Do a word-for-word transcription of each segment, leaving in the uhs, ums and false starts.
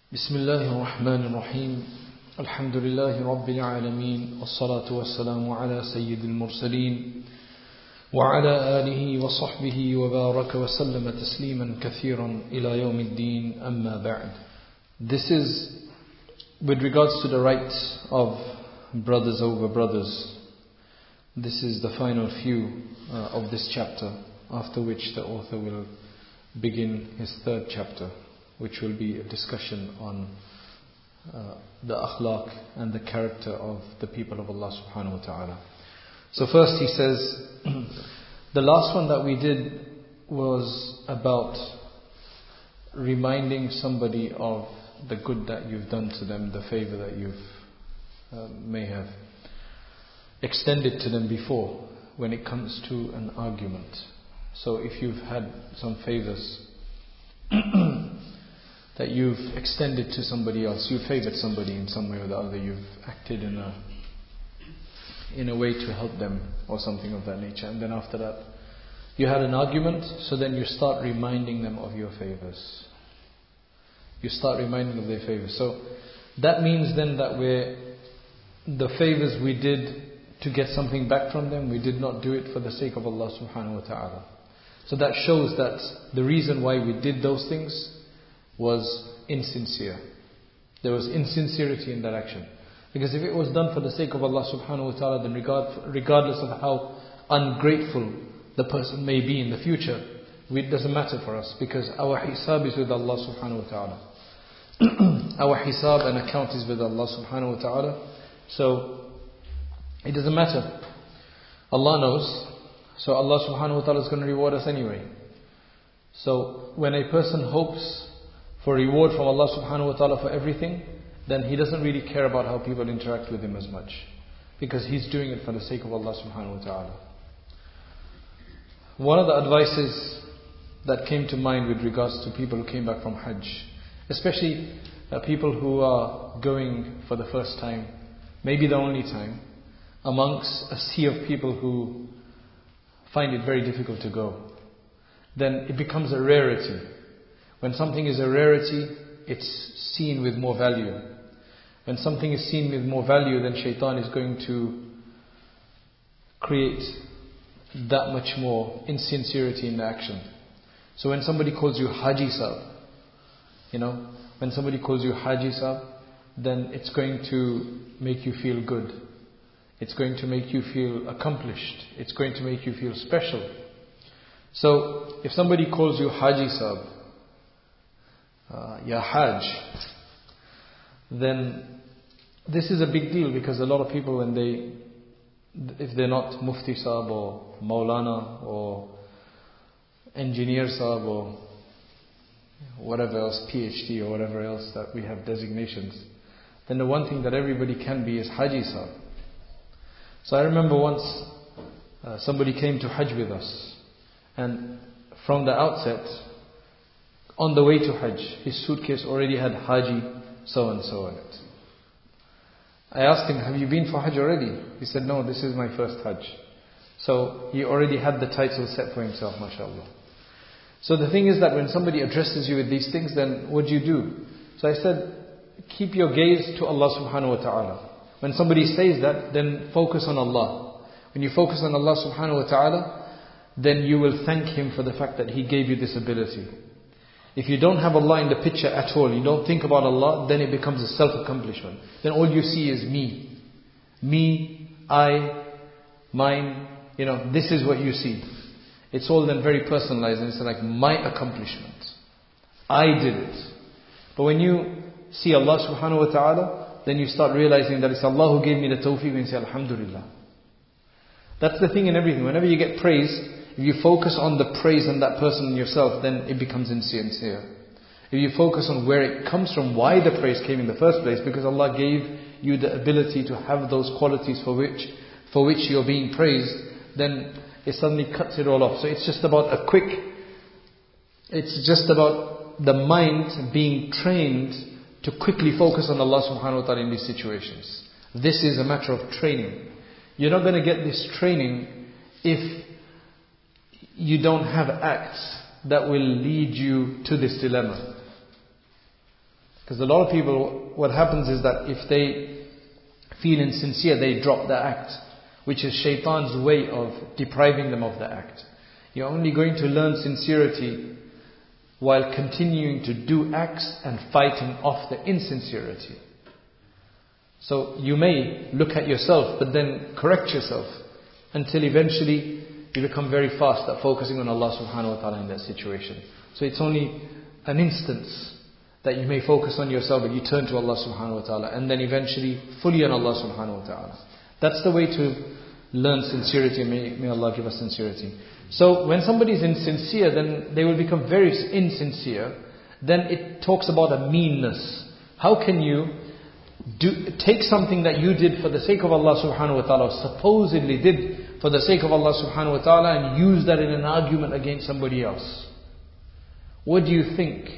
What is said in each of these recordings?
بسم الله الرحمن الرحيم الحمد لله رب العالمين والصلاة والسلام على سيد المرسلين وعلى آله وصحبه وبارك وسلم تسليما كثيرا إلى يوم الدين أما بعد. This is with regards to the rights of brothers over brothers. This is the final few uh, of this chapter, after which the author will begin his third chapter, which will be a discussion on uh, the akhlaq and the character of the people of Allah subhanahu wa ta'ala. So first he says, the last one that we did was about reminding somebody of the good that you've done to them, the favor that you've uh, may have extended to them before when it comes to an argument. So if you've had some favors that you've extended to somebody else, you favored somebody in some way or the other, you've acted in a in a way to help them or something of that nature, and then after that you had an argument, so then you start reminding them of your favors. You start reminding them of their favors. So that means then that we're the favors we did to get something back from them, we did not do it for the sake of Allah subhanahu wa ta'ala. So that shows that the reason why we did those things was insincere. There was insincerity in that action. Because if it was done for the sake of Allah subhanahu wa ta'ala, then regard, regardless of how ungrateful the person may be in the future, it doesn't matter for us, because our hisab is with Allah subhanahu wa ta'ala. Our hisab and account is with Allah subhanahu wa ta'ala. So it doesn't matter. Allah knows. So Allah subhanahu wa ta'ala is going to reward us anyway. So when a person hopes for reward from Allah subhanahu wa ta'ala for everything, then he doesn't really care about how people interact with him as much, because he's doing it for the sake of Allah subhanahu wa ta'ala. One of the advices that came to mind with regards to people who came back from Hajj, especially uh, people who are going for the first time, maybe the only time, amongst a sea of people who find it very difficult to go, then it becomes a rarity. When something is a rarity, it's seen with more value. When something is seen with more value, then shaitan is going to create that much more insincerity in the action. So when somebody calls you Haji Sahib, you know, when somebody calls you Haji Sahib, then it's going to make you feel good. It's going to make you feel accomplished. It's going to make you feel special. So if somebody calls you Haji Sahib, uh, Ya Hajj, then this is a big deal, because a lot of people, when they, if they're not Mufti Sahib or Maulana or Engineer Sahib or whatever else, PhD or whatever else that we have designations, then the one thing that everybody can be is Haji Sahib. So I remember once uh, somebody came to Hajj with us, and from the outset, on the way to Hajj, his suitcase already had Haji so and so in it. I asked him, have you been for Hajj already? He said, no, this is my first Hajj. So he already had the title set for himself, mashallah. So the thing is that when somebody addresses you with these things, then what do you do? So I said, keep your gaze to Allah subhanahu wa ta'ala. When somebody says that, then focus on Allah. When you focus on Allah subhanahu wa ta'ala, then you will thank Him for the fact that He gave you this ability. If you don't have Allah in the picture at all, you don't think about Allah, then it becomes a self-accomplishment. Then all you see is me. Me, I, mine, you know, this is what you see. It's all then very personalized, and it's like my accomplishment. I did it. But when you see Allah subhanahu wa ta'ala, then you start realizing that it's Allah who gave me the tawfiq, and you say, Alhamdulillah. That's the thing in everything. Whenever you get praise, if you focus on the praise in that person and yourself, then it becomes insincere. If you focus on where it comes from, why the praise came in the first place, because Allah gave you the ability to have those qualities for which for which you're being praised, then it suddenly cuts it all off. So it's just about a quick, it's just about the mind being trained to quickly focus on Allah subhanahu wa ta'ala in these situations. This is a matter of training. You're not going to get this training if you don't have acts that will lead you to this dilemma. Because a lot of people, what happens is that if they feel insincere, they drop the act, which is shaitan's way of depriving them of the act. You're only going to learn sincerity while continuing to do acts and fighting off the insincerity. So you may look at yourself, but then correct yourself until eventually you become very fast at focusing on Allah subhanahu wa ta'ala in that situation. So it's only an instance that you may focus on yourself, but you turn to Allah subhanahu wa ta'ala, and then eventually fully on Allah subhanahu wa ta'ala. That's the way to learn sincerity. May, may Allah give us sincerity. So when somebody is insincere, then they will become very insincere. Then it talks about a meanness. How can you do, take something that you did for the sake of Allah subhanahu wa ta'ala, or supposedly did for the sake of Allah subhanahu wa ta'ala, and use that in an argument against somebody else? What do you think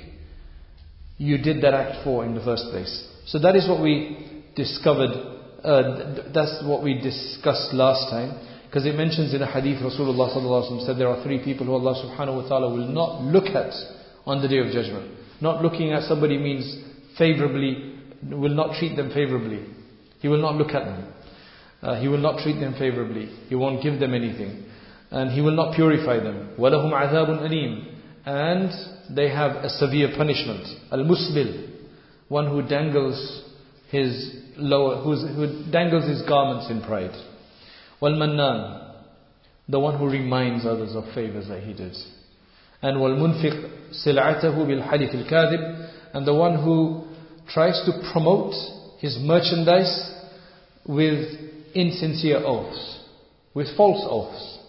you did that act for in the first place? So that is what we discovered, uh, that's what we discussed last time. Because it mentions in a hadith, Rasulullah sallallahu alaihi wasallam said there are three people who Allah subhanahu wa ta'ala will not look at on the day of judgment. Not looking at somebody means favorably, will not treat them favorably. He will not look at them. Uh, he will not treat them favorably. He won't give them anything. And He will not purify them. وَلَهُمْ عَذَابٌ أَلِيمٌ. And they have a severe punishment. Al-Musbil, one who dangles his lower, who's, who dangles his garments in pride. Wal-Mannan, the one who reminds others of favors that he did. And wal-Munfiq sil'atahu bil-hadith al-kadhib, and the one who tries to promote his merchandise with insincere oaths, with false oaths,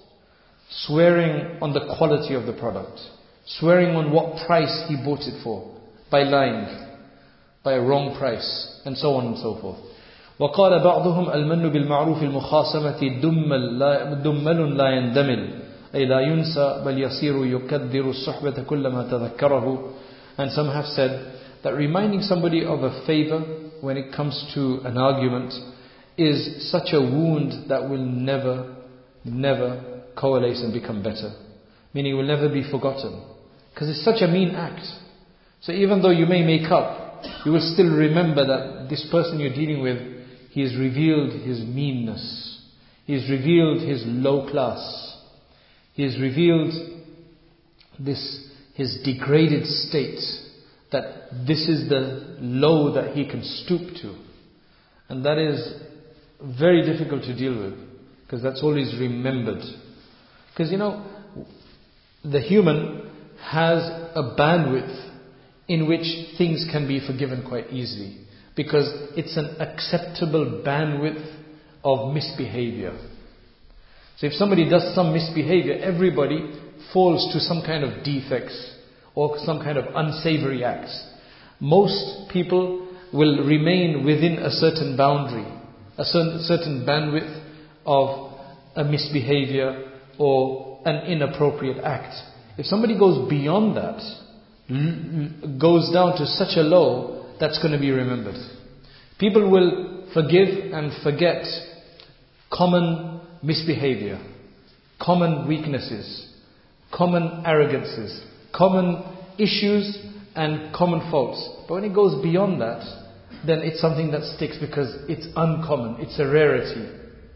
swearing on the quality of the product, swearing on what price he bought it for, by lying, by a wrong price, and so on and so forth. وقال بعضهم المن بالمعروف المخاصمة دمل لا يندمل أي لا ينسى بل يصير يكدر الصحبة كلما تذكره. And some have said that reminding somebody of a favor when it comes to an argument is such a wound that will never, never coalesce and become better. Meaning it will never be forgotten. Because it's such a mean act. So even though you may make up, you will still remember that this person you're dealing with, he has revealed his meanness. He has revealed his low class. He has revealed this, his degraded state, that this is the low that he can stoop to. And that is very difficult to deal with, because that's always remembered. Because you know, the human has a bandwidth in which things can be forgiven quite easily, because it's an acceptable bandwidth of misbehavior. So if somebody does some misbehavior, everybody falls to some kind of defects or some kind of unsavory acts. Most people will remain within a certain boundary, a certain, certain bandwidth of a misbehavior or an inappropriate act. If somebody goes beyond that, goes down to such a low, that's going to be remembered. People will forgive and forget common misbehavior, common weaknesses, common arrogances, common issues and common faults. But when it goes beyond that, then it's something that sticks because it's uncommon, it's a rarity.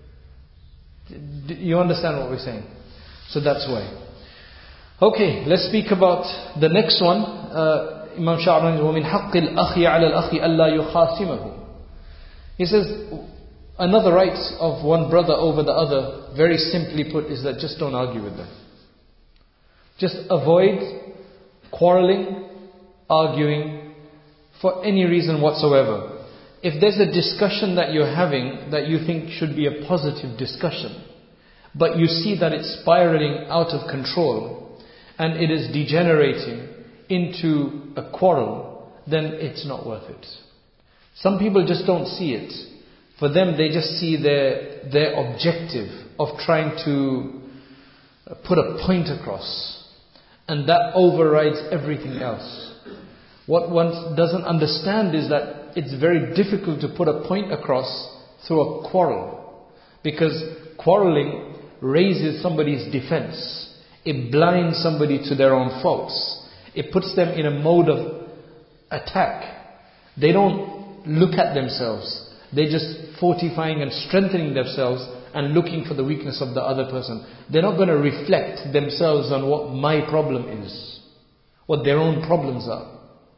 You understand what we're saying? So that's why. Okay, let's speak about the next one. Uh, Imam Sha'rani, وَمِنْ حَقِّ الْأَخِي عَلَى الْأَخِي أَلَّا يُخَاصِمَهُ. He says, another right of one brother over the other, very simply put, is that just don't argue with them. Just avoid quarreling, arguing, for any reason whatsoever. If there's a discussion that you're having that you think should be a positive discussion, but you see that it's spiraling out of control, and it is degenerating into a quarrel, then it's not worth it. Some people just don't see it. For them, they just see their their objective of trying to put a point across, and that overrides everything else. What one doesn't understand is that it's very difficult to put a point across through a quarrel, because quarreling raises somebody's defense. It blinds somebody to their own faults. It puts them in a mode of attack. They don't look at themselves. They're just fortifying and strengthening themselves and looking for the weakness of the other person. They're not going to reflect themselves on what my problem is, what their own problems are.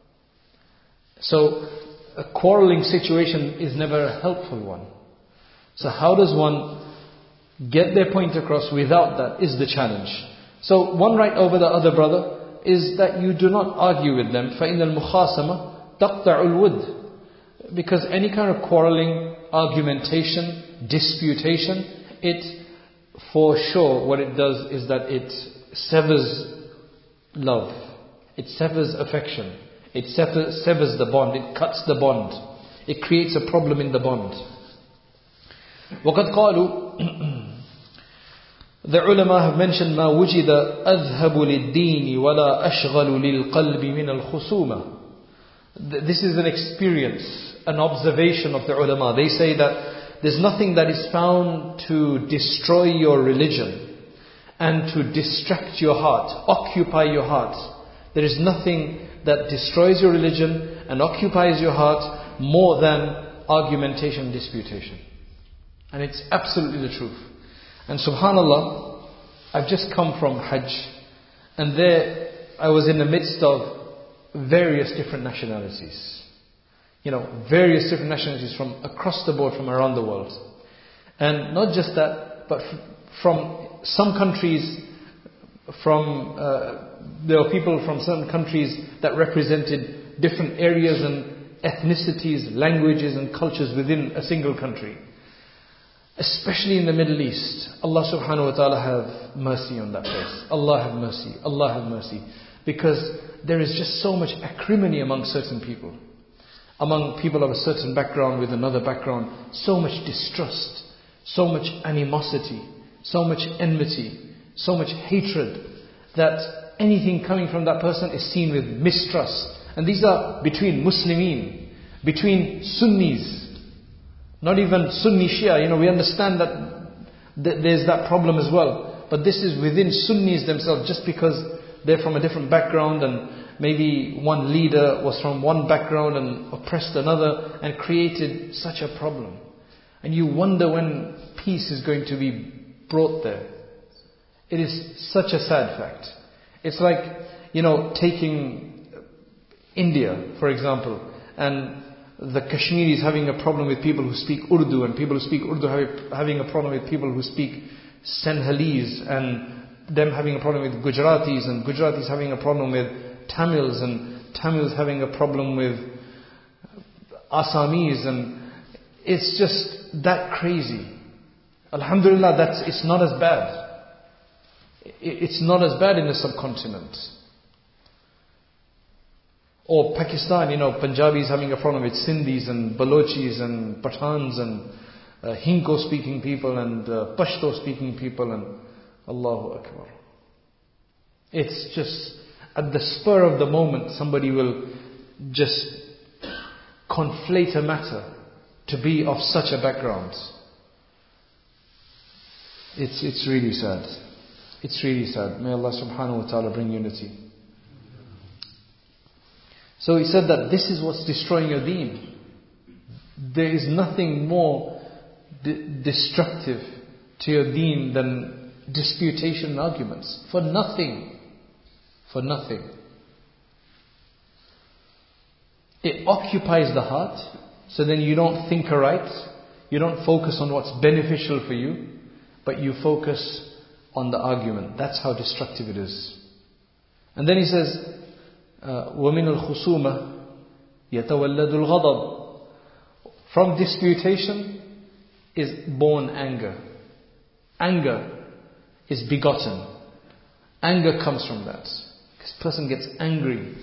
So a quarreling situation is never a helpful one. So how does one get their point across without that is the challenge. So one right over the other brother is that you do not argue with them. فَإِنَّ الْمُخَاصَمَةَ تَقْطَعُ الْوُدْ. Because any kind of quarreling, argumentation, disputation, it for sure what it does is that it severs love. It severs affection. It severs, severs the bond. It cuts the bond. It creates a problem in the bond. وَقَدْ قَالُوا The ulama have mentioned مَا وُجِدَ أَذْهَبُ لِلدِّينِ وَلَا أَشْغَلُ لِلْقَلْبِ مِنَ الْخُصُومَةِ. This is an experience, an observation of the ulama. They say that there's nothing that is found to destroy your religion and to distract your heart, occupy your heart. There is nothing that destroys your religion and occupies your heart more than argumentation and disputation. And it's absolutely the truth. And subhanallah, I've just come from Hajj, and there I was in the midst of various different nationalities. You know, various different nationalities from across the board, from around the world. And not just that, but f- from some countries, from uh, there were people from some countries that represented different areas and ethnicities, languages and cultures within a single country. Especially in the Middle East. Allah subhanahu wa ta'ala have mercy on that place. Allah have mercy. Allah have mercy. Because there is just so much acrimony among certain people. Among people of a certain background with another background. So much distrust. So much animosity. So much enmity. So much hatred. That anything coming from that person is seen with mistrust. And these are between Muslimin. Between Sunnis. Not even Sunni Shia, you know, we understand that th- there's that problem as well. But this is within Sunnis themselves, just because they're from a different background and maybe one leader was from one background and oppressed another and created such a problem. And you wonder when peace is going to be brought there. It is such a sad fact. It's like, you know, taking India, for example, and the Kashmiris having a problem with people who speak Urdu, and people who speak Urdu having a problem with people who speak Sinhalese, and them having a problem with Gujaratis, and Gujaratis having a problem with Tamils, and Tamils having a problem with Assamese, and it's just that crazy. Alhamdulillah, that's it's not as bad. It's not as bad in the subcontinent. Or Pakistan, you know, Punjabis having a problem with Sindhis and Balochis and Pathans and uh, Hinko speaking people and uh, Pashto speaking people, and Allahu Akbar. It's just at the spur of the moment somebody will just conflate a matter to be of such a background. It's it's really sad. It's really sad. May Allah subhanahu wa ta'ala bring unity. So he said that this is what's destroying your deen. There is nothing more d- destructive to your deen than disputation and arguments. For nothing. For nothing. It occupies the heart, so then you don't think aright. You don't focus on what's beneficial for you, but you focus on the argument. That's how destructive it is. And then he says, وَمِنَ الْخُصُومَةِ يَتَوَلَّدُ الْغَضَبُ. From disputation is born anger. Anger is begotten. Anger comes from that. This person gets angry.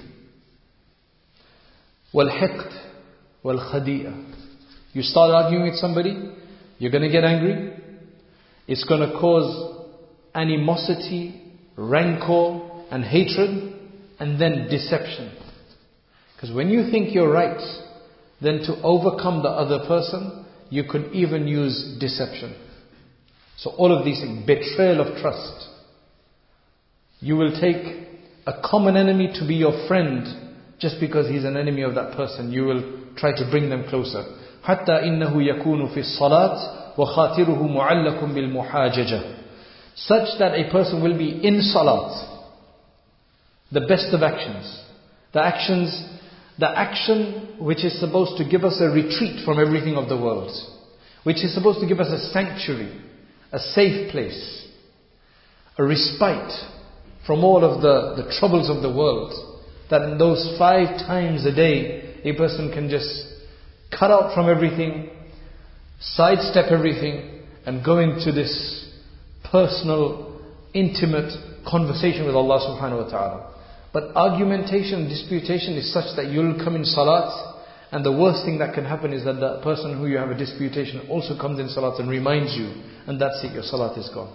وَالْحِقْدِ وَالْخَدِيئَةِ. You start arguing with somebody, you're going to get angry. It's going to cause animosity, rancor and hatred. And then deception. Because when you think you're right, then to overcome the other person, you could even use deception. So all of these things, betrayal of trust. You will take a common enemy to be your friend just because he's an enemy of that person, you will try to bring them closer. حَتَّى إِنَّهُ يَكُونُ فِي الصَّلَاةِ وَخَاطِرُهُ مُعَلَّكٌ بِالْمُحَاجَجَةِ. Such that a person will be in salat, the best of actions. The actions, the action which is supposed to give us a retreat from everything of the world, which is supposed to give us a sanctuary, a safe place, a respite from all of the, the troubles of the world. That in those five times a day, a person can just cut out from everything, sidestep everything, and go into this personal, intimate conversation with Allah subhanahu wa ta'ala. But argumentation, disputation is such that you'll come in salat, and the worst thing that can happen is that the person who you have a disputation also comes in salat and reminds you, and that's it, your salat is gone.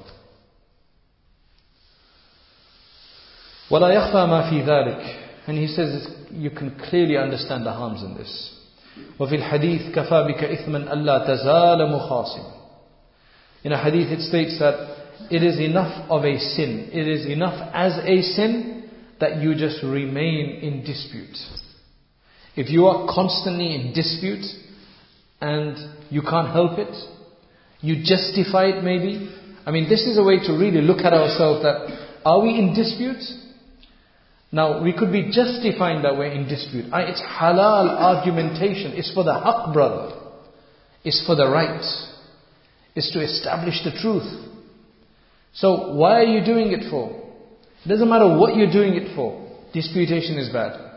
وَلَا يَخْفَى مَا فِي ذَلِكَ. And he says you can clearly understand the harms in this. وَفِي الْحَدِيثِ كَفَى بِكَ إِثْمًا أَلَّا تَزَالَ مُخَاصِمًا. In a hadith it states that it is enough of a sin, it is enough as a sin that you just remain in dispute. If you are constantly in dispute and you can't help it, you justify it maybe. I mean, this is a way to really look at ourselves, that are we in dispute? Now, we could be justifying that we're in dispute. It's halal argumentation. It's for the haqq, brother. It's for the right. It's to establish the truth. So, why are you doing it for? It doesn't matter what you're doing it for. Disputation is bad.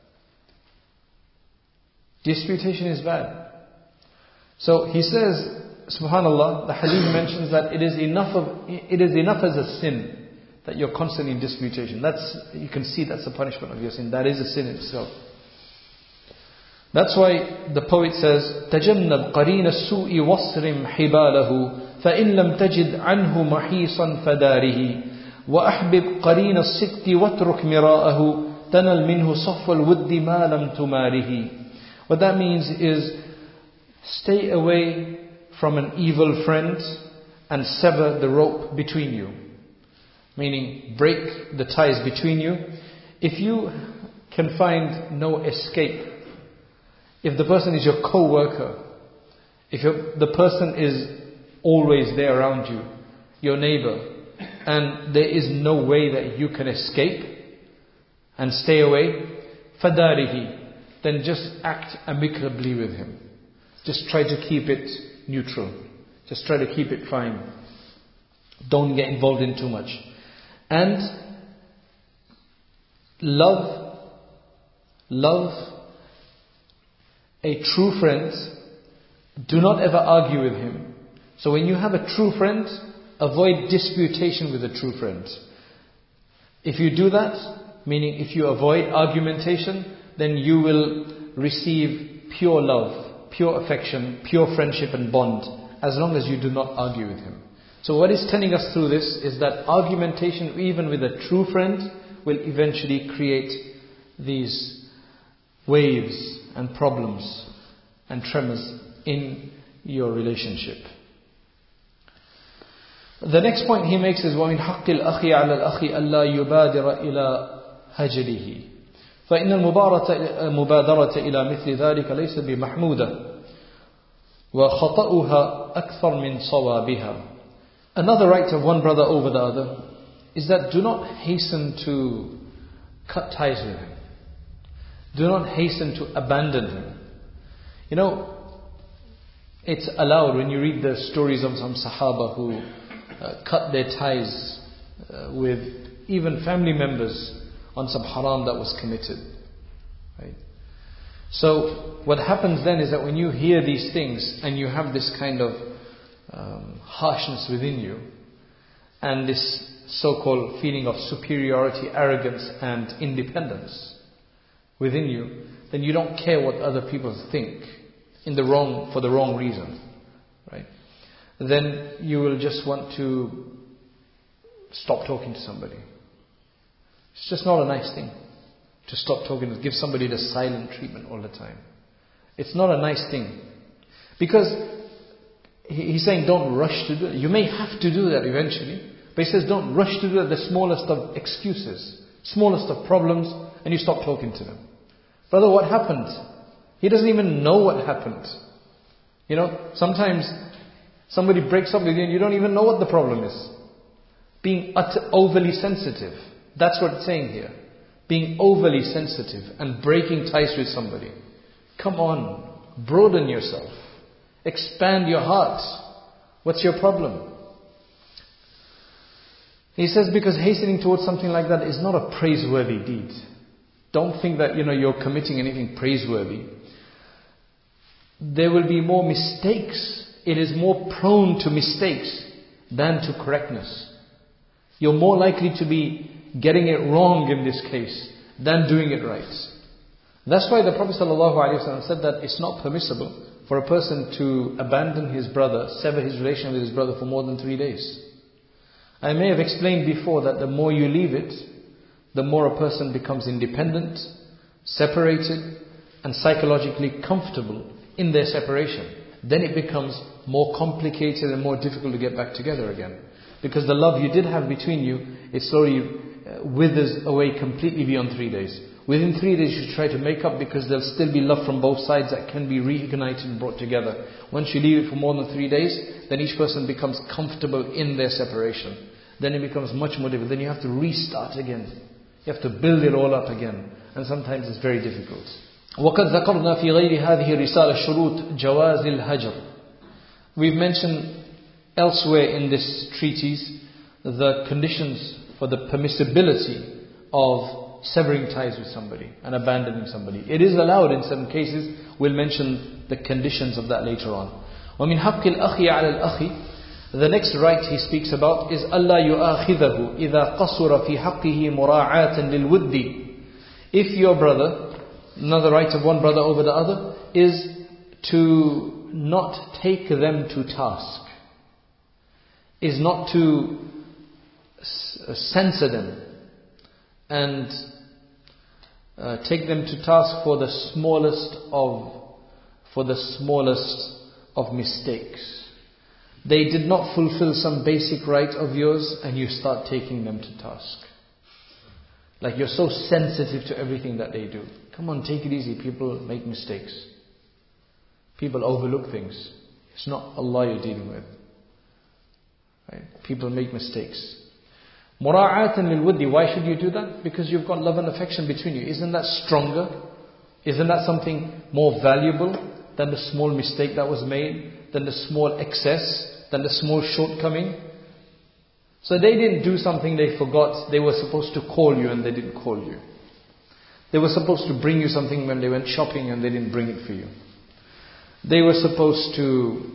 Disputation is bad. So, he says, subhanallah, the hadith mentions that it is enough of, it is enough as a sin that you're constantly in disputation. That's, you can see that's the punishment of your sin. That is a sin itself. That's why the poet says, تَجَنَّبْ قَرِينَ السُّوءِ وَاصْرِمْ حِبَالَهُ فَإِن لَمْ تَجِدْ عَنْهُ مَحِيصًا فَدَارِهِ وَأَحْبِبْ قَرِينَ الصِّدْقِ وَاتْرُكْ مِرَاءَهُ تَنَلْ مِنْهُ صَفْوَ الْوُدِّ مَا لَمْ تُمَارِهِ. What that means is, stay away from an evil friend and sever the rope between you. Meaning, break the ties between you. If you can find no escape, if the person is your co-worker, if you're, the person is always there around you, your neighbor, and there is no way that you can escape and stay away, فَدَارِهِ, then just act amicably with him. Just try to keep it neutral. Just try to keep it fine. Don't get involved in too much. And love, love a true friend. Do not ever argue with him. So when you have a true friend, avoid disputation with a true friend. If you do that, meaning if you avoid argumentation, then you will receive pure love, pure affection, pure friendship and bond, as long as you do not argue with him. So what is telling us through this is that argumentation, even with a true friend, will eventually create these waves and problems and tremors in your relationship. The next point he makes is وَمِنْ حَقِّ الْأَخِ عَلَى الْأَخِ أَلَّا يُبَادِرَ إِلَى هَجْرِهِ فإن المبادرة إلى مثل ذلك ليس بمحمودة وخطأها أكثر من صوابها. Another right of one brother over the other is that do not hasten to cut ties with him. Do not hasten to abandon him. You know, it's allowed when you read the stories of some Sahaba who uh, cut their ties uh, with even family members on some haram that was committed. Right? So what happens then is that when you hear these things and you have this kind of um, harshness within you and this so-called feeling of superiority, arrogance and independence within you, then you don't care what other people think in the wrong, for the wrong reason. Right? Then you will just want to stop talking to somebody. It's just not a nice thing to stop talking, to give somebody the silent treatment all the time. It's not a nice thing. Because he's saying don't rush to do it. You may have to do that eventually. But he says don't rush to do it, the smallest of excuses, smallest of problems, and you stop talking to them. Brother, what happened? He doesn't even know what happened. You know, sometimes somebody breaks up with you and you don't even know what the problem is. Being utter, overly sensitive. That's what it's saying here. Being overly sensitive and breaking ties with somebody. Come on, broaden yourself. Expand your heart. What's your problem? He says, because hastening towards something like that is not a praiseworthy deed. Don't think that, you know, you're committing anything praiseworthy. There will be more mistakes. It is more prone to mistakes than to correctness. You're more likely to be getting it wrong in this case than doing it right. That's why the Prophet ﷺ said that it's not permissible for a person to abandon his brother, sever his relation with his brother for more than three days. I may have explained before that the more you leave it, the more a person becomes independent, separated, and psychologically comfortable in their separation. Then it becomes more complicated and more difficult to get back together again. Because the love you did have between you, it slowly withers away completely beyond three days. Within three days you should try to make up, because there'll still be love from both sides that can be reignited and brought together. Once you leave it for more than three days, then each person becomes comfortable in their separation. Then it becomes much more difficult. Then you have to restart again. You have to build it all up again. And sometimes it's very difficult. وَقَدْ ذَكَرْنَا فِي غَيْرِ هَذِهِ رِسَالَ شُرُوطِ جَوَازِ الْهَجْرِ. We've mentioned elsewhere in this treatise the conditions for the permissibility of severing ties with somebody and abandoning somebody. It is allowed in some cases. We'll mention the conditions of that later on. وَمِنْ حَقِّ الْأَخِ عَلَى الْأَخِ. The next right he speaks about is أَلَّا يُؤَاخِذَهُ إِذَا قَصُرَ فِي حَقِّهِ مُرَاعَاةً لِلْوُدِّ. If your brother, another right of one brother over the other, is to not take them to task, is not to censor them and uh, take them to task for the smallest of for the smallest of mistakes. They did not fulfill some basic right of yours and you start taking them to task. Like you're so sensitive to everything that they do. Come on, take it easy. People make mistakes. People overlook things. It's not Allah you're dealing with. Right? People make mistakes. Mura'atan lil wuddi. Why should you do that? Because you've got love and affection between you. Isn't that stronger? Isn't that something more valuable than the small mistake that was made? Than the small excess? Than the small shortcoming? So they didn't do something they forgot. They were supposed to call you and they didn't call you. They were supposed to bring you something when they went shopping and they didn't bring it for you. They were supposed to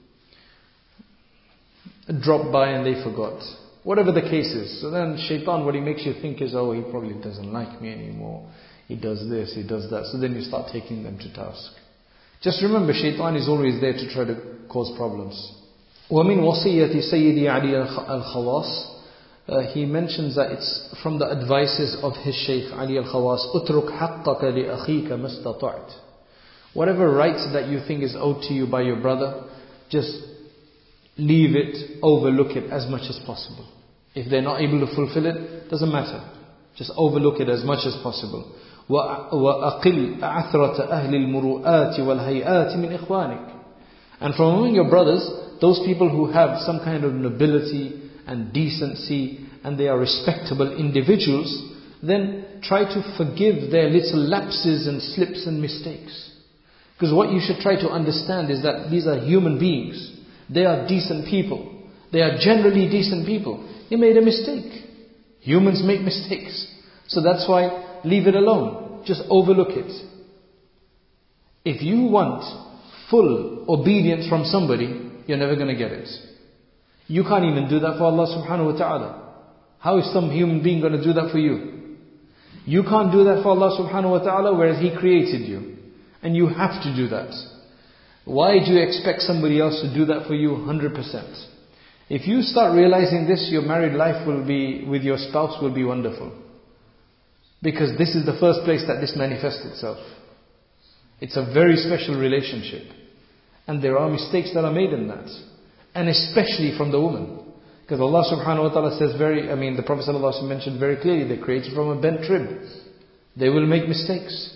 drop by and they forgot. Whatever the case is. So then shaitan, what he makes you think is, oh, he probably doesn't like me anymore. He does this, he does that. So then you start taking them to task. Just remember, shaitan is always there to try to cause problems. وَمِنْ وَصِيَّةِ سَيِّدِ عَلِيَ الْخَوَاصِ. Uh, he mentions that it's from the advices of his Shaykh Ali al-Khawas. أُتْرُكْ حَقَّكَ لِأَخِيكَ مَسْتَطَعْتِ. Whatever rights that you think is owed to you by your brother, just leave it, overlook it as much as possible. If they're not able to fulfill it, doesn't matter. Just overlook it as much as possible. وَأَقِلْ أَعْثْرَةَ أَهْلِ الْمُرُؤَاتِ وَالْهَيْئَاتِ مِنْ إِخْوَانِكَ. And from among your brothers, those people who have some kind of nobility and decency and they are respectable individuals, then try to forgive their little lapses and slips and mistakes. Because what you should try to understand is that these are human beings. They are decent people. They are generally decent people. You made a mistake. Humans make mistakes. So that's why leave it alone. Just overlook it. If you want full obedience from somebody, you're never going to get it. You can't even do that for Allah subhanahu wa ta'ala. How is some human being going to do that for you? You can't do that for Allah subhanahu wa ta'ala, whereas He created you. And you have to do that. Why do you expect somebody else to do that for you one hundred percent? If you start realizing this, your married life will be, with your spouse will be wonderful. Because this is the first place that this manifests itself. It's a very special relationship. And there are mistakes that are made in that. And especially from the woman. Because Allah subhanahu wa ta'ala says very, I mean the Prophet sallallahu alaihi wasallam mentioned very clearly, they're created from a bent rib. They will make mistakes.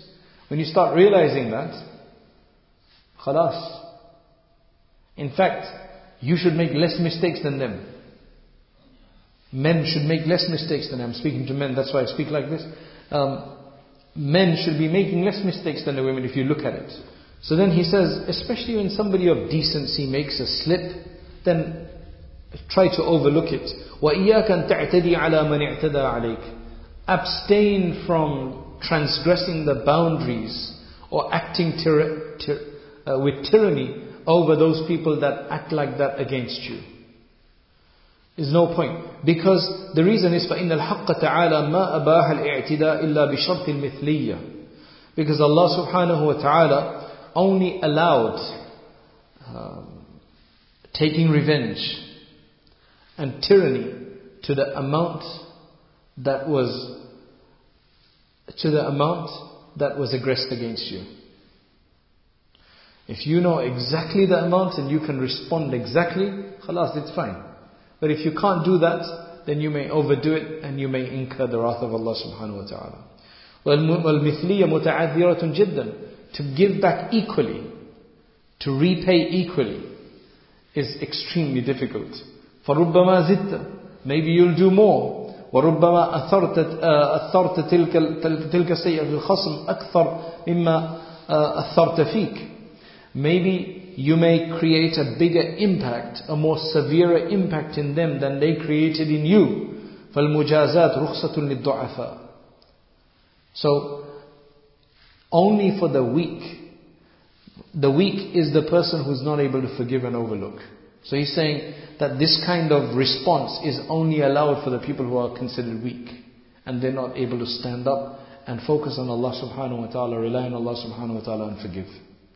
When you start realizing that, khalas. In fact, you should make less mistakes than them. Men should make less mistakes than them. I'm speaking to men, that's why I speak like this. Um, men should be making less mistakes than the women if you look at it. So then he says, especially when somebody of decency makes a slip, then try to overlook it. وَإِيَّاكَ أَن تَعْتَدِي عَلَى مَنِ اعْتَدَى عَلَيْكَ. Abstain from transgressing the boundaries or acting tyr- tyr- uh, with tyranny over those people that act like that against you. There's no point. Because the reason is فَإِنَّ الْحَقَّ تَعَالَى مَا أَبَاحَ الْإِعْتِدَاءِ إِلَّا بِشَرْطِ الْمِثْلِيَّةِ. Because Allah subhanahu wa ta'ala only allowed um, taking revenge and tyranny to the amount that was to the amount that was aggressed against you. If you know exactly the amount and you can respond exactly, khalas, it's fine. But if you can't do that, then you may overdo it and you may incur the wrath of Allah subhanahu wa ta'ala. وَالْمِثْلِيَّ مُتَعَذِّرَةٌ جِدًّا. To give back equally, to repay equally, is extremely difficult. فَرُبَّمَا زِدْتَ. Maybe you'll do more. وَرُبَّمَا أَثَرْتَ أَثَرْتَ تِلْكَ تِلْكَ السَّيِّئَةَ فِي الْخَصْمِ أَكْثَرَ مِمَّا أَثَرْتَ فِيكَ. Maybe you may create a bigger impact, a more severe impact in them than they created in you. فَالْمُجَازَاتُ رُخْصَةٌ لِلضُّعَفَاءِ. So, only for the weak. The weak is the person who's not able to forgive and overlook. So he's saying that this kind of response is only allowed for the people who are considered weak. And they're not able to stand up and focus on Allah subhanahu wa ta'ala, rely on Allah subhanahu wa ta'ala and forgive.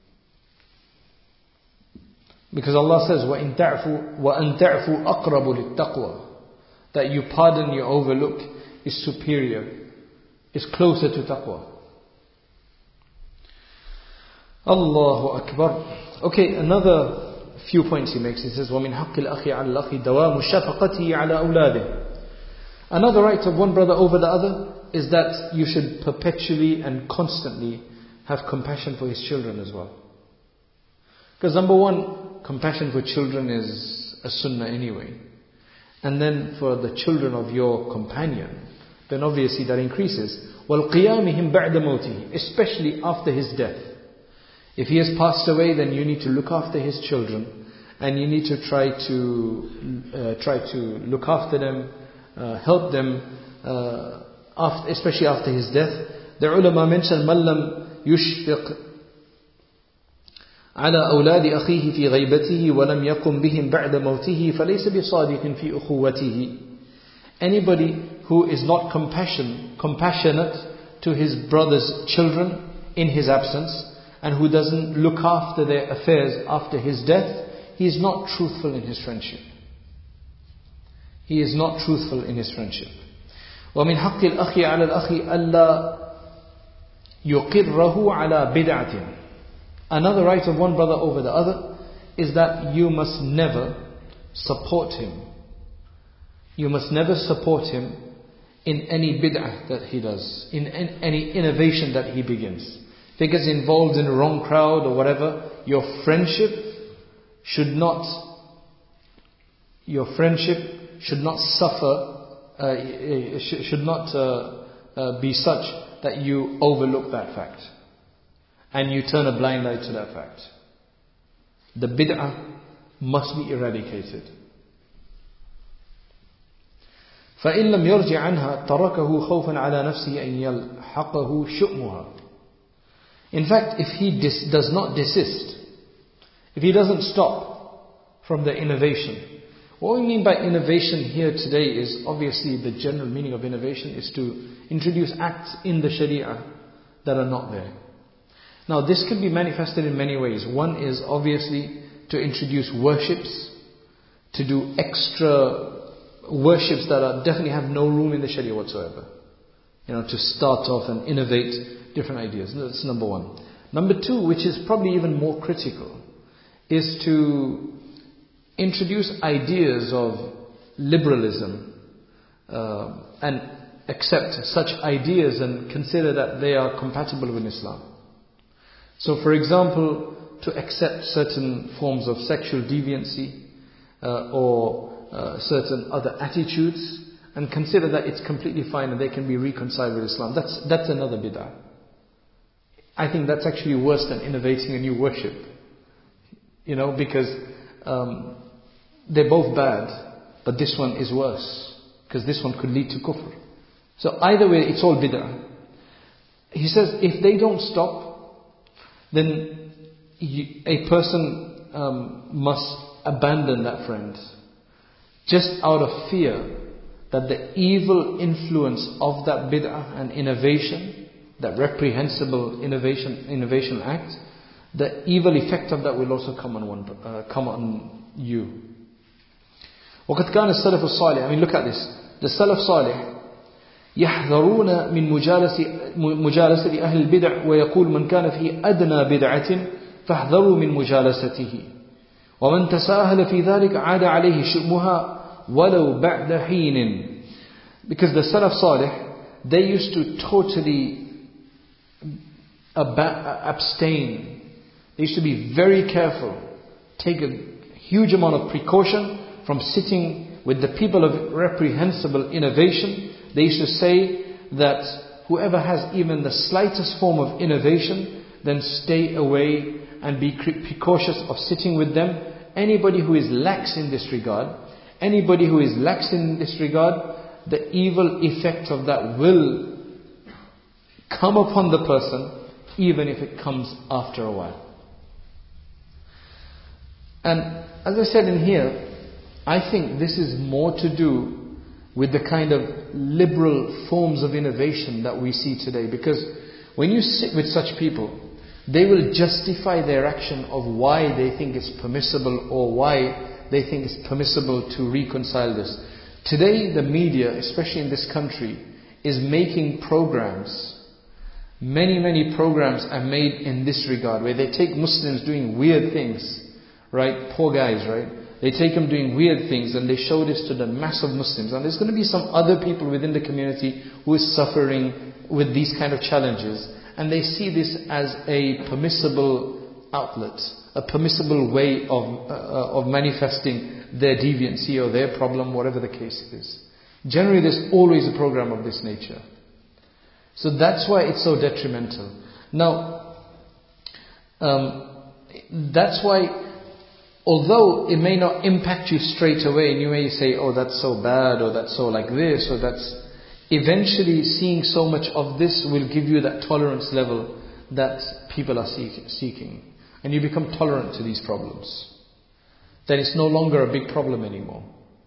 Because Allah says, وَإِن تَعْفُوا وَأَن تَعْفُوا أَقْرَبُ لِلتَّقْوَى. That you pardon, you overlook is superior, is closer to taqwa. Allahu Akbar. Okay, another few points he makes. He says, وَمِنْ حَقِّ الْأَخِ عَلَى الْأَخِ دَوَامُ شَفَقَتِهِ عَلَى أَوْلَادِهِ. Another right of one brother over the other is that you should perpetually and constantly have compassion for his children as well. Because number one, compassion for children is a sunnah anyway. And then for the children of your companion, then obviously that increases. وَالْقِيَامِهِمْ بَعْدَ مَوْتِهِ. Especially after his death. If he has passed away, then you need to look after his children. And you need to try to uh, try to look after them, uh, help them, uh, after, especially after his death. The ulama mentioned, مَنْ لَمْ يُشْفِقْ على أولاد أخيه في غيبته ولم يقم بهم بعد موته فليس بصادق في أخوته. Anybody who is not compassion, compassionate to his brother's children in his absence and who doesn't look after their affairs after his death, he is not truthful in his friendship. He is not truthful in his friendship. ومن حق الأخ على الأخ ألا يقره على بدعة. Another right of one brother over the other is that you must never support him. You must never support him in any bid'ah that he does, in any innovation that he begins. If he gets involved in a wrong crowd or whatever, your friendship should not, your friendship should not suffer, uh, should not uh, uh, be such that you overlook that fact. And you turn a blind eye to that fact. The bid'ah must be eradicated. فَإِن لَمْ يَرْجِعْ عَنْهَا تَرَكَهُ خَوْفًا عَلَى نَفْسِهِ أَن يَلْحَقَهُ شُؤْمُهَا. In fact, if he dis- does not desist, if he doesn't stop from the innovation, what we mean by innovation here today is obviously the general meaning of innovation is to introduce acts in the Sharia that are not there. Now this can be manifested in many ways. One is obviously to introduce worships, to do extra worships that are, definitely have no room in the Sharia whatsoever. You know, to start off and innovate different ideas. That's number one. Number two, which is probably even more critical, is to introduce ideas of liberalism uh, and accept such ideas and consider that they are compatible with Islam. So for example, to accept certain forms of sexual deviancy uh, or uh, certain other attitudes and consider that it's completely fine and they can be reconciled with Islam, that's, that's another bid'ah. I think that's actually worse than innovating a new worship. You know, because um, they're both bad, but this one is worse. Because this one could lead to kufr. So either way, it's all bid'ah. He says, if they don't stop, then you, a person um, must abandon that friend. Just out of fear that the evil influence of that bid'ah and innovation, that reprehensible innovation innovation act, the evil effect of that will also come on one, uh, come on you. وقد كان السلف الصالح, I mean look at this, the Salaf Salih يحذرون من مجالسة مجالسة أهل البدع ويقول من كان في أدنى بدعة فاحذروا من مجالسته ومن تساهل في ذلك عاد عليه شؤمها ولو بعد حين. Because the Salaf Salih, they used to totally ab- abstain. They used to be very careful, take a huge amount of precaution from sitting with the people of reprehensible innovation. They used to say that whoever has even the slightest form of innovation, then stay away and be precautious of sitting with them. Anybody who is lax in this regard, anybody who is lax in this regard, the evil effect of that will come upon the person, even if it comes after a while. And as I said in here, I think this is more to do with the kind of liberal forms of innovation that we see today. Because when you sit with such people, they will justify their action of why they think it's permissible or why they think it's permissible to reconcile this. Today the media, especially in this country, is making programs. Many, many programs are made in this regard, where they take Muslims doing weird things, right? Poor guys, right? They take them doing weird things and they show this to the mass of Muslims. And there's going to be some other people within the community who is suffering with these kind of challenges. And they see this as a permissible outlet, a permissible way of, uh, of manifesting their deviancy or their problem, whatever the case is. Generally there's always a program of this nature. So that's why it's so detrimental. Now, um, that's why, although it may not impact you straight away, and you may say, oh, that's so bad, or that's so like this, or that's... Eventually, seeing so much of this will give you that tolerance level that people are seek- seeking. And you become tolerant to these problems. Then it's no longer a big problem anymore.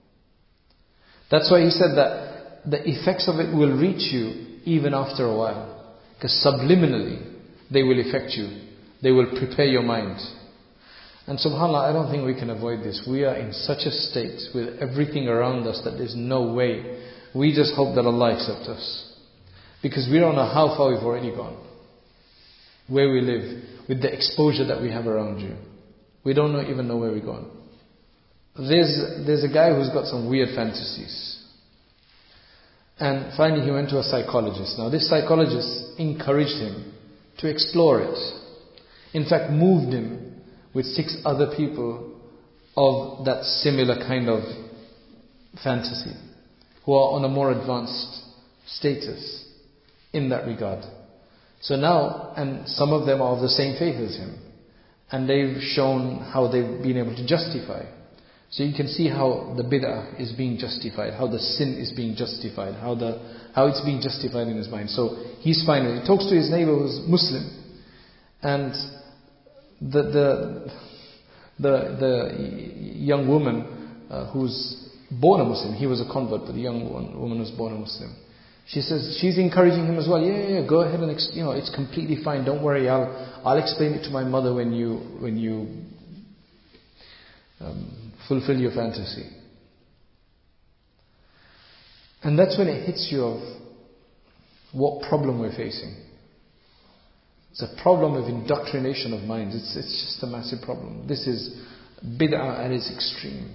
That's why he said that the effects of it will reach you even after a while. Because subliminally, they will affect you. They will prepare your mind. And subhanAllah, I don't think we can avoid this. We are in such a state with everything around us that there's no way. We just hope that Allah accepts us. Because we don't know how far we've already gone. Where we live, with the exposure that we have around you. We don't know, even know where we're going. There's, there's a guy who's got some weird fantasies. And finally he went to a psychologist. Now this psychologist encouraged him to explore it. In fact, moved him with six other people of that similar kind of fantasy, who are on a more advanced status in that regard. So now, and some of them are of the same faith as him, and they've shown how they've been able to justify. So you can see how the bid'ah is being justified, how the sin is being justified, how the how it's being justified in his mind. So he's fine. He talks to his neighbor who's Muslim, and the the the, the young woman uh, who's born a Muslim, he was a convert, but the young woman was born a Muslim. She says, she's encouraging him as well. Yeah, yeah, yeah, go ahead and, ex- you know, it's completely fine. Don't worry. I'll, I'll explain it to my mother when you, when you um, fulfill your fantasy. And that's when it hits you of what problem we're facing. It's a problem of indoctrination of minds. It's, it's just a massive problem. This is bid'ah at its extreme,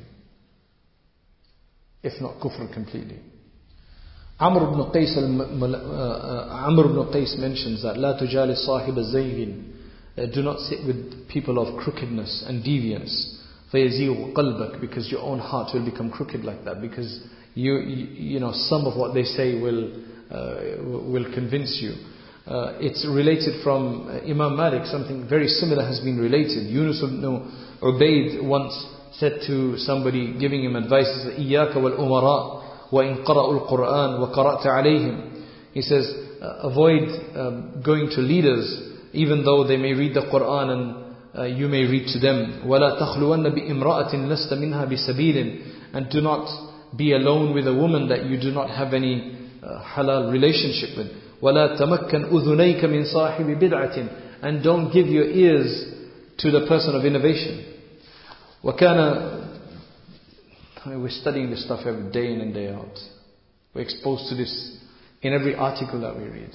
if not kufr completely. Amr ibn Qais, Amr ibn Qais mentions that لا تجالس صاحب الزيغ Uh, do not sit with people of crookedness and deviance. فَيَزِيغُ قَلْبَكَ, because your own heart will become crooked like that. Because you, you, you know, some of what they say will uh, will convince you. Uh, it's related from uh, Imam Malik. Something very similar has been related. Yunus ibn Ubayd once said to somebody giving him advice, he said, إِيَّاكَ وَالْأُمَرَاء وَإِنْ قَرَأُوا الْقُرْآنَ وَقَرَأْتَ عَلَيْهِمْ. He says, uh, avoid um, going to leaders, even though they may read the Qur'an and uh, you may read to them. وَلَا تَخْلُوَنَّ بِإِمْرَأَةٍ لَسْتَ مِنْهَا بِسَبِيلٍ. And do not be alone with a woman that you do not have any uh, halal relationship with. وَلَا تَمَكَّنْ أُذُنَيْكَ مِنْ صَاحِبِ بِدْعَةٍ. And don't give your ears to the person of innovation. وَكَانَ, we're studying this stuff every day in and day out. We're exposed to this in every article that we read.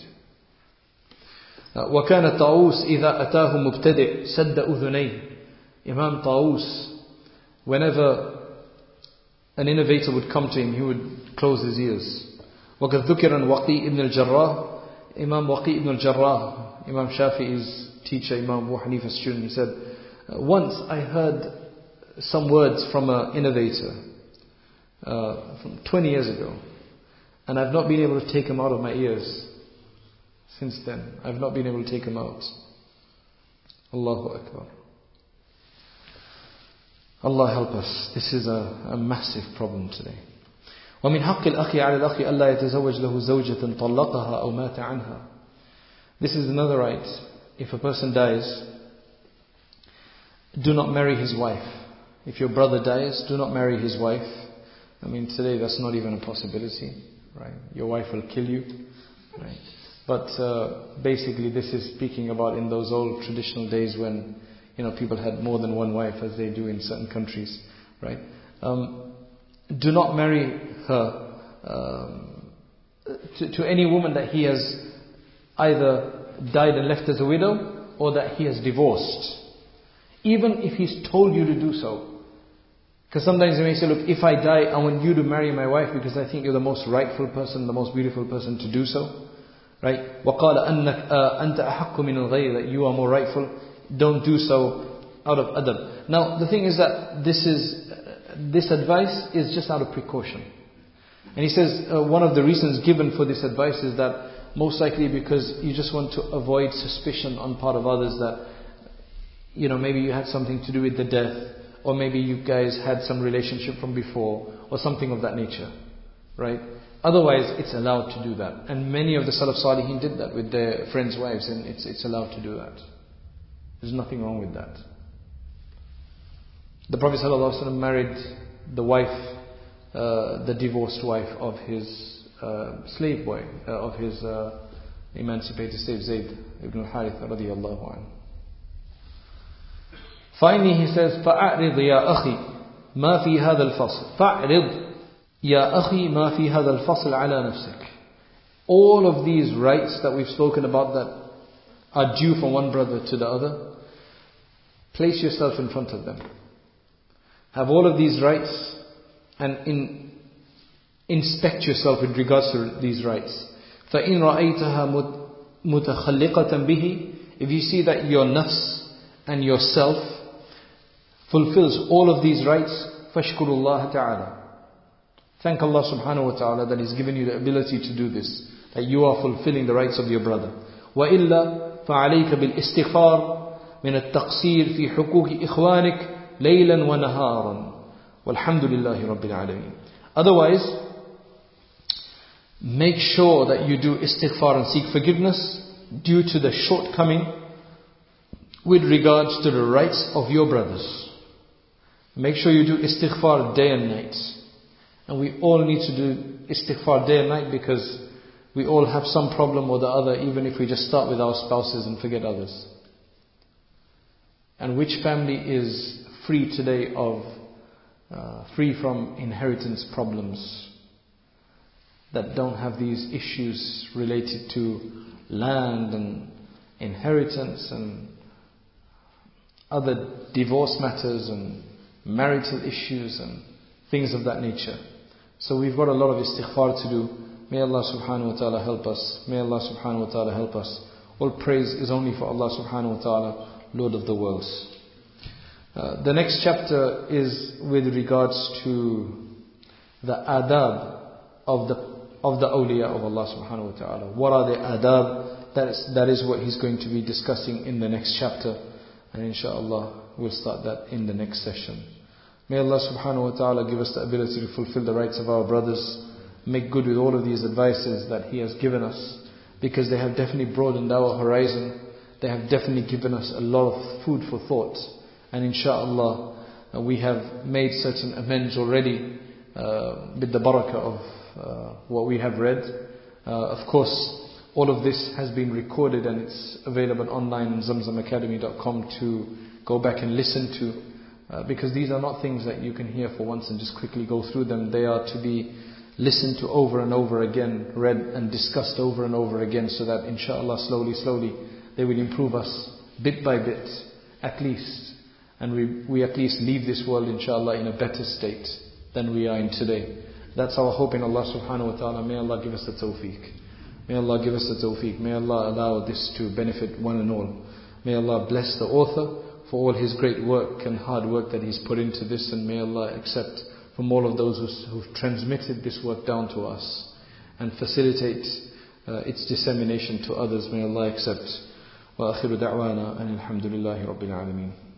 وَكَانَ طَاوُوسْ إِذَا أَتَاهُ مُبْتَدِئ سَدَّ أُذُنَيْهِ. Imam Taus, whenever an innovator would come to him, he would close his ears. وَقَدْ ذُكِرَ وَقِي ibn al-Jarrah. Imam Waqi ibn al-Jarrah, Imam Shafi'i's teacher, Imam Abu Hanifa's student, he said, once I heard some words from an innovator uh, from twenty years ago, and I've not been able to take them out of my ears since then. I've not been able to take them out. Allahu Akbar. Allah help us. This is a, a massive problem today. ومن حق الأخ على الأخ ألا يتزوج له زوجة طلقها أو مات عنها. This is another right. If a person dies, do not marry his wife. If your brother dies, do not marry his wife. I mean, today that's not even a possibility, right? Your wife will kill you, right? But uh, basically this is speaking about in those old traditional days when, you know, people had more than one wife, as they do in certain countries, right? Um, do not marry her um, to, to any woman that he has either died and left as a widow, or that he has divorced. Even if he's told you to do so. Because sometimes you may say, look, if I die, I want you to marry my wife because I think you're the most rightful person, the most beautiful person to do so. Right? وَقَالَ أَنَّكَ أَنْتَ أَحَقُّ مِنَ الْغَيْرِ, that you are more rightful. Don't do so out of adab. Now, the thing is that this is, uh, this advice is just out of precaution. And he says, uh, one of the reasons given for this advice is that most likely because you just want to avoid suspicion on part of others that, you know, maybe you had something to do with the death, or maybe you guys had some relationship from before, or something of that nature, right? Otherwise, it's allowed to do that. And many of the Salaf Salihin did that with their friends' wives, and it's it's allowed to do that. There's nothing wrong with that. The Prophet ﷺ married the wife, uh, the divorced wife of his uh, slave boy, uh, of his uh, emancipated slave, Zayd ibn al-Harith radiyallahu anhu. Finally he says, فَأَعْرِضْ يَا أَخِي مَا فِي هَذَا الْفَصْلِ فَأْعْرِضْ يَا أَخِي مَا فِي هَذَا الْفَصْلِ عَلَى نَفْسِكَ. All of these rights that we've spoken about that are due from one brother to the other, place yourself in front of them. Have all of these rights and in, inspect yourself with regards to these rights. فَإِنْ رَأَيْتَهَا مُتَخَلِّقَةً بِهِ. If you see that your nafs and yourself fulfills all of these rights, فَاشْكُرُ اللَّهَ تَعَالَى. Thank Allah subhanahu wa ta'ala that He's given you the ability to do this, that you are fulfilling the rights of your brother. وَإِلَّا فَعَلَيْكَ بِالْإِسْتِغْفَارِ مِنَ التَّقْصِيرِ فِي حُقُوقِ إِخْوَانِكَ لَيْلًا وَنَهَارًا وَالْحَمْدُ لِلَّهِ رَبِّ الْعَالَمِينَ. Otherwise, make sure that you do istighfar and seek forgiveness due to the shortcoming with regards to the rights of your brothers. Make sure you do istighfar day and night. And we all need to do istighfar day and night because we all have some problem or the other, even if we just start with our spouses and forget others. And which family is free today of, uh, free from inheritance problems, that don't have these issues related to land and inheritance and other divorce matters and marital issues and things of that nature. So we've got a lot of istighfar to do. May Allah subhanahu wa ta'ala help us. May Allah subhanahu wa ta'ala help us. All praise is only for Allah subhanahu wa ta'ala, Lord of the worlds. Uh, the next chapter is with regards to the adab of the of the awliya of Allah subhanahu wa ta'ala. What are the adab? That is, that is what he's going to be discussing in the next chapter. And inshaAllah, we'll start that in the next session. May Allah subhanahu wa ta'ala give us the ability to fulfill the rights of our brothers, make good with all of these advices that He has given us, because they have definitely broadened our horizon. They have definitely given us a lot of food for thought. And inshaAllah, uh, we have made certain amends already uh, with the barakah of uh, what we have read. Uh, of course, all of this has been recorded and it's available online on zamzam academy dot com to go back and listen to. Uh, because these are not things that you can hear for once and just quickly go through them. They are to be listened to over and over again, read and discussed over and over again, so that inshallah slowly, slowly they will improve us bit by bit, at least. And we, we at least leave this world inshallah in a better state than we are in today. That's our hope in Allah subhanahu wa ta'ala. May Allah give us the tawfiq. May Allah give us the tawfiq. May Allah allow this to benefit one and all. May Allah bless the author for all his great work and hard work that he's put into this, and may Allah accept from all of those who've transmitted this work down to us and facilitate uh, its dissemination to others. May Allah accept. Wa akhiru da'wana and alhamdulillahi rabbil alameen.